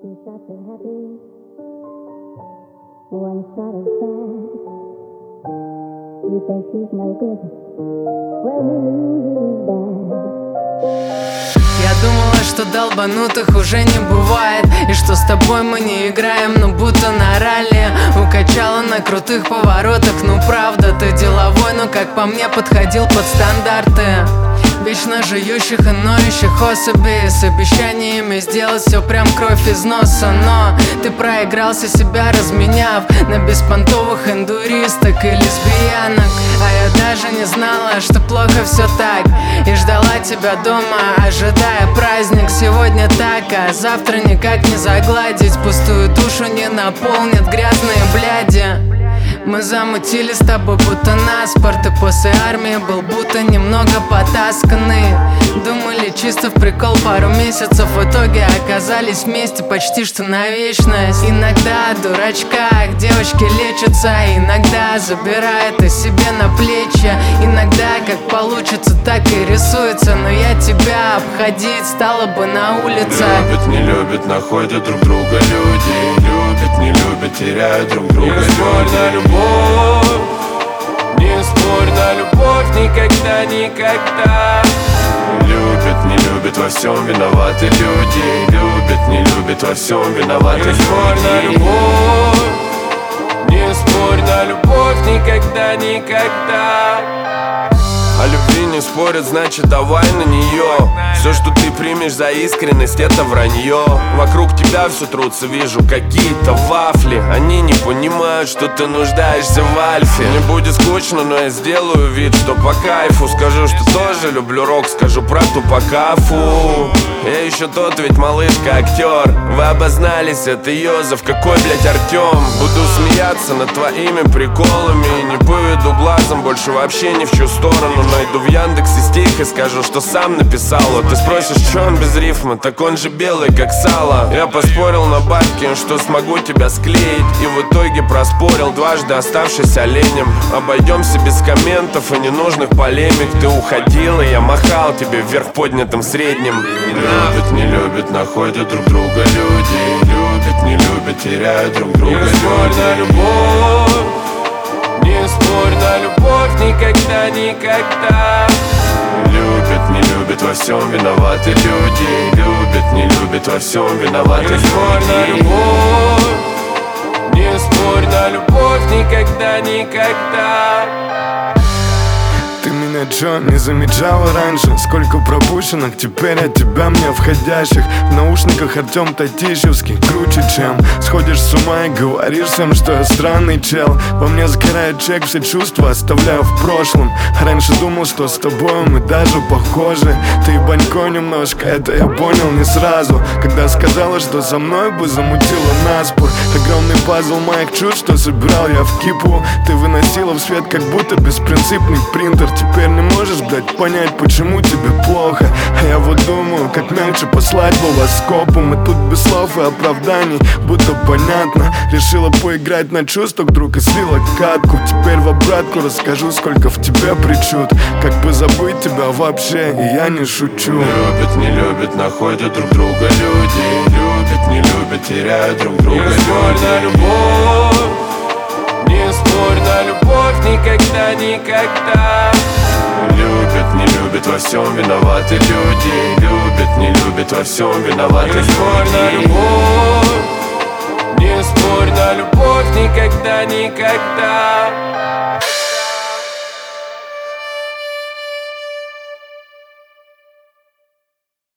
Two shots of happy, one shot of sad. You think she's no good? Well, you knew he was bad. Я думала, что долбанутых уже не бывает, и что с тобой мы не играем, но будто на ралли. Укачала на крутых поворотах, ну правда, ты деловой, но как по мне подходил под стандарты вечно жующих и ноющих особей, с обещаниями сделать все прям кровь из носа. Но ты проигрался, себя разменяв на беспонтовых эндуристок и лесбиянок. А я даже не знала, что плохо все так, и ждала тебя дома, ожидая праздник. Сегодня так, а завтра никак не загладить. Пустую душу не наполнят грязные бляди. Мы замутили с тобой будто на спорт, и после армии был будто немного потасканный. Думали чисто в прикол пару месяцев, в итоге оказались вместе почти что на вечность. Иногда дурачка девочки лечатся, иногда забирает о себе на плечи. Иногда как получится, так и рисуется, но я тебя обходить стала бы на улице. Любят, не любят, находят друг друга люди. Любят, не любят, теряют друг друга люди. Не спорь на любовь, не спорь на любовь, никогда, никогда. Любят, не любят, во всем виноваты люди. Любят, не любят, во всем виноваты люди. Не спорь на любовь, не спорь на любовь, никогда, никогда. О любви не спорят, значит давай на нее. Все, что ты примешь за искренность, это вранье. Вокруг тебя все трутся, вижу какие-то вафли. Они не понимают, что ты нуждаешься в альфе. Мне будет скучно, но я сделаю вид, что по кайфу. Скажу, что тоже люблю рок, скажу про тупакафу. Я еще тот ведь малышка-актер. Вы обознались, это Йозеф, какой, блять, Артем. Буду смеяться над твоими приколами, не поведу глазом больше вообще ни в чью сторону. Найду в Яндексе стих и скажу, что сам написал. Вот ты спросишь, что он без рифма, так он же белый, как сало. Я поспорил на бабки, что смогу тебя склеить, и в итоге проспорил, дважды оставшись оленем. Обойдемся без комментов и ненужных полемик. Ты уходил, и я махал тебе вверх поднятым средним. Любят, не любят, находят друг друга люди. Любят, не любят, теряют друг друга люди. Не спорь на любовь, не спорь на любовь, никогда, никогда. Любят, не любят, во всем виноваты люди. Любят, не любят, во всем виноваты люди. Не спорь на любовь, не спорь на любовь, никогда, никогда. Ты меня чё, не замечала раньше? Сколько пропущенных теперь от тебя мне входящих. В наушниках Артем Татищевский, круче чем. Сходишь с ума и говоришь всем, что я странный чел. Во мне сгорает чек, все чувства оставляю в прошлом. Раньше думал, что с тобой мы даже похожи. Ты банько немножко, это я понял не сразу, когда сказала, что со мной бы замутила наспор. Огромный пазл моих чувств, что собирал я в кипу. Ты выносила в свет, как будто беспринципный принтер. Теперь не можешь, блядь, понять, почему тебе плохо. А я вот думаю, как мягче послать волоскопу. Мы тут без слов и оправданий, будто понятно. Решила поиграть на чувствах, вдруг и слила катку. Теперь в обратку расскажу, сколько в тебе причуд. Как бы забыть тебя вообще, и я не шучу. Любят, не любят, находят друг друга люди. Любят, не любят, теряют друг друга люди. Не спорь на любовь, не спорь на любовь, никогда, никогда. Любят, не любят, во всем виноваты люди. Любят, не любят, во всем виноваты люди. Не спорь на любовь, не спорь на любовь, никогда, никогда.